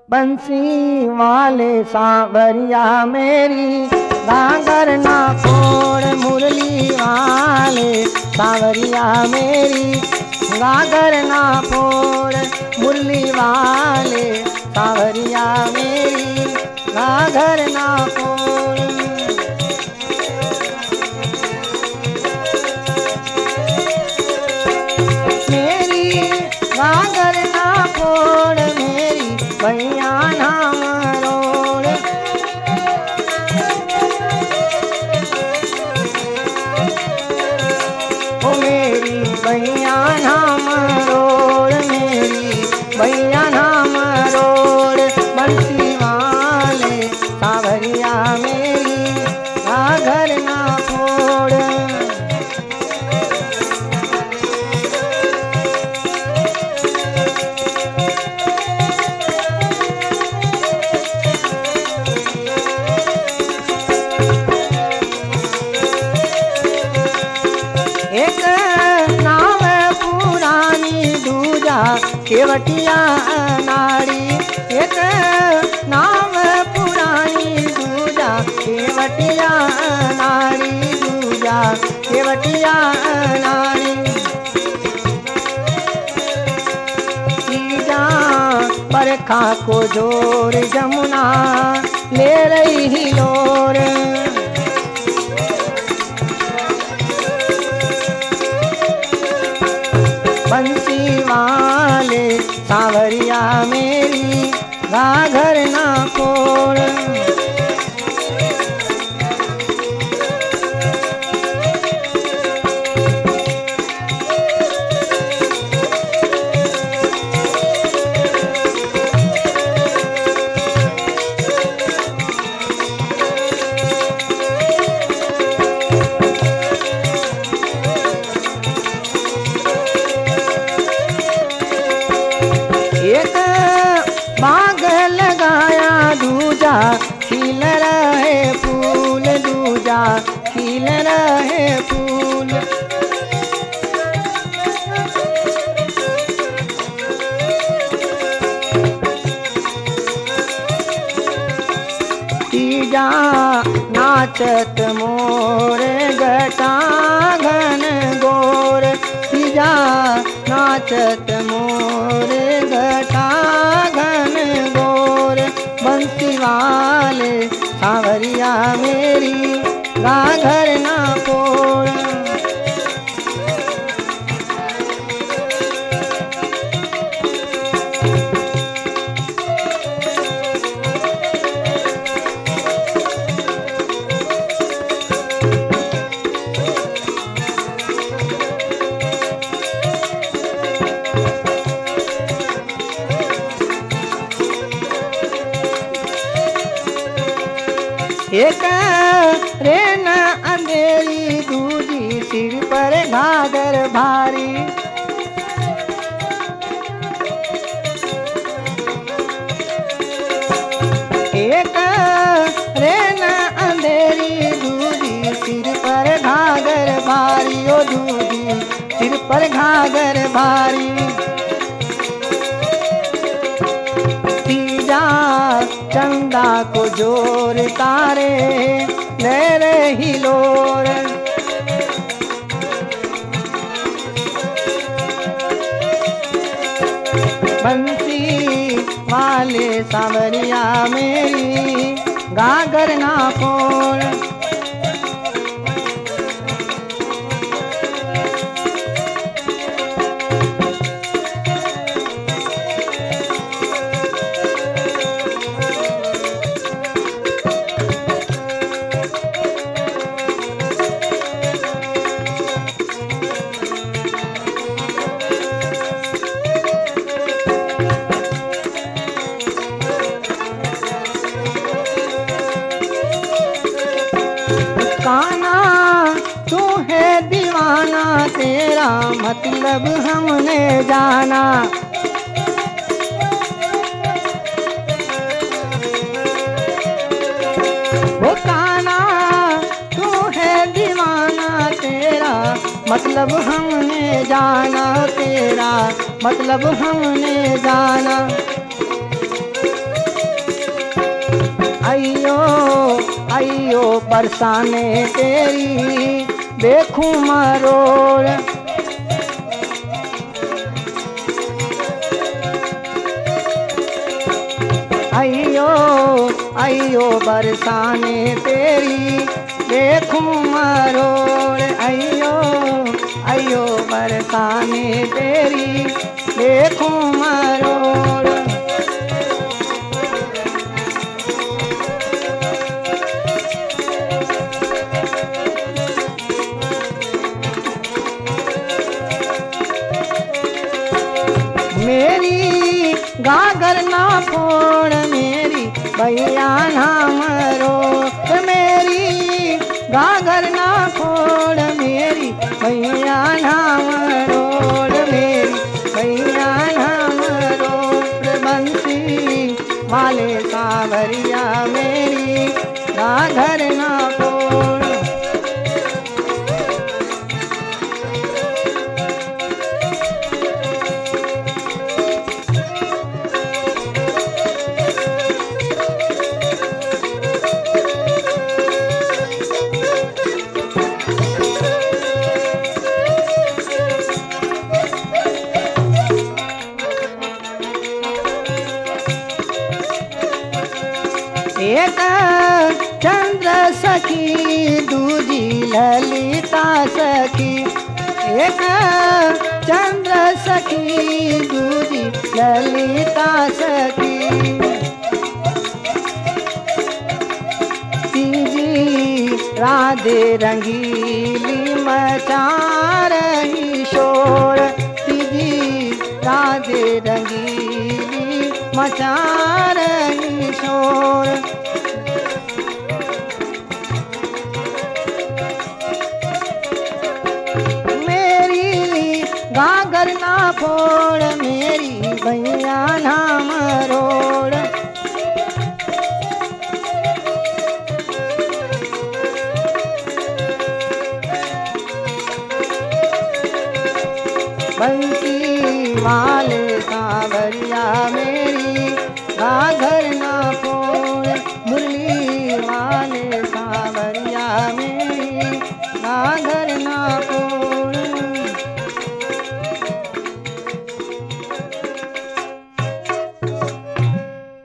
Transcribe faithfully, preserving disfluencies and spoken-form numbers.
बंसी वाले सांवरिया मेरी घाघर ना फोड़, मुरली वाले सांवरिया मेरी घाघर ना फोड़, मुरली वाले सांवरिया मेरी घाघर ना फोड़। मेरी घाघर ना फोड़, मेरी भैया नाम रोड़। ओ मेरी भैया नाम रोड़, मेरी भैया नाम रोड़। बंसी वाले सांवरिया मेरी घाघर ना फोड़। एक नाव पुरानी दूजा केवटिया नाड़ी। एक नाव पुरानी दूजा केवटिया नाड़ी, दूजा केवटिया नाड़ी। तीजा बरखा को जोर जमुना ले रही हिलोर। बंसी वाले सांवरिया मेरी घाघर ना फोड़। एक बाग लगाया दूजा खिल रहे फूल, दूजा खिल रहे फूल। तीजा नाचत मोर घटा घन गोर। तीजा नाचत मोर घटा घन गोर। बंसी वाले सांवरिया मेरी घाघर ना फोड़। एक रेन अंधेरी दूजी सिर पर घाघर भारी। एक रेन अंधेरी दूजी सिर पर घाघर भारी। ओ दूजी सिर पर घाघर भारी। तीजा चंदा को जोर तारे ले रही लोर। बंसी वाले सांवरिया मेरी घाघर ना फोड़। काना तू है दीवाना, तेरा मतलब हमने जाना। वो काना तू है दीवाना, तेरा मतलब हमने जाना। तेरा मतलब हमने जाना। अयो अयो बरसाने तेरी देखूं मरोड़। अयो अयो बरसाने तेरी देखूं मरोड़। अयो अयो बरसाने तेरी देखूं मरोड़। मेरी गागर ना फोड़ मेरी भैया ना मरोड़। मेरी गागर ना फोड़ मेरी भैया ना मरोड़। मेरी भैया ना मरोड़। बंसी वाले सावरिया मेरी गागर ना फोड़। एक चंद्र सखी दूजी ललिता सखी। एक चंद्र सखी दूजी ललिता सखी। तीजी राधे रंगीली मचा रही शोर। तीजी राधे रंगीली मचा रही शोर। मेरी गागर ना फोड़ मेरी भैया ना मरोड़। बंसी वाले सावरिया मेरी गागर ना फोड़। मुरली वाले सावरिया मेरी गागर ना फोड़।